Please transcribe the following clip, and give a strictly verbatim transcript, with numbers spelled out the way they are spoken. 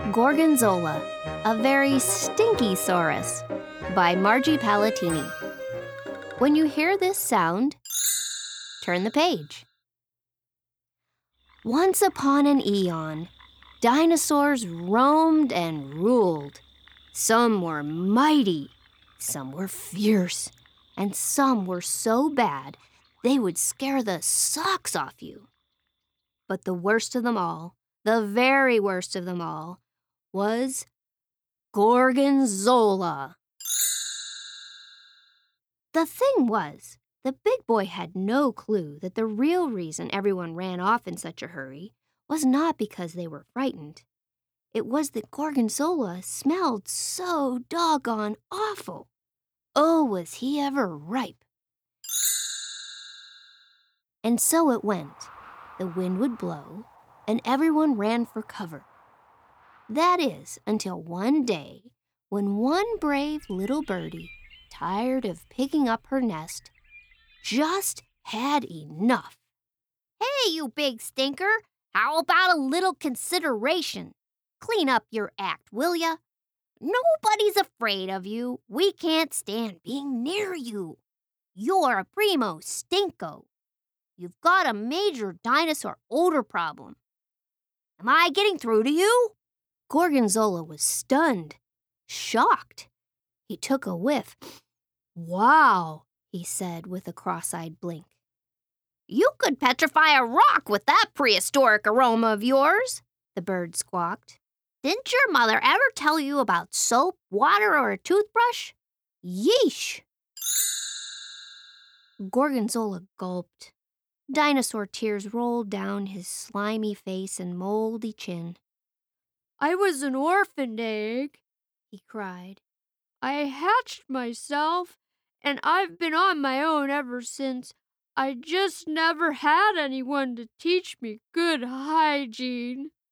Gorgonzola, a very stinky saurus, by Margie Palatini. When you hear this sound, turn the page. Once upon an eon, dinosaurs roamed and ruled. Some were mighty, some were fierce, and some were so bad they would scare the socks off you. But the worst of them all, the very worst of them all, was Gorgonzola. The thing was, the big boy had no clue that the real reason everyone ran off in such a hurry was not because they were frightened. It was that Gorgonzola smelled so doggone awful. Oh, was he ever ripe! And so it went. The wind would blow, and everyone ran for cover. That is, until one day, when one brave little birdie, tired of picking up her nest, just had enough. "Hey, you big stinker, how about a little consideration? Clean up your act, will ya? Nobody's afraid of you. We can't stand being near you. You're a primo stinko. You've got a major dinosaur odor problem. Am I getting through to you?" Gorgonzola was stunned, shocked. He took a whiff. "Wow," he said with a cross-eyed blink. "You could petrify a rock with that prehistoric aroma of yours," the bird squawked. "Didn't your mother ever tell you about soap, water, or a toothbrush? Yeesh!" Gorgonzola gulped. Dinosaur tears rolled down his slimy face and moldy chin. "I was an orphaned egg," he cried. "I hatched myself, and I've been on my own ever since. I just never had anyone to teach me good hygiene."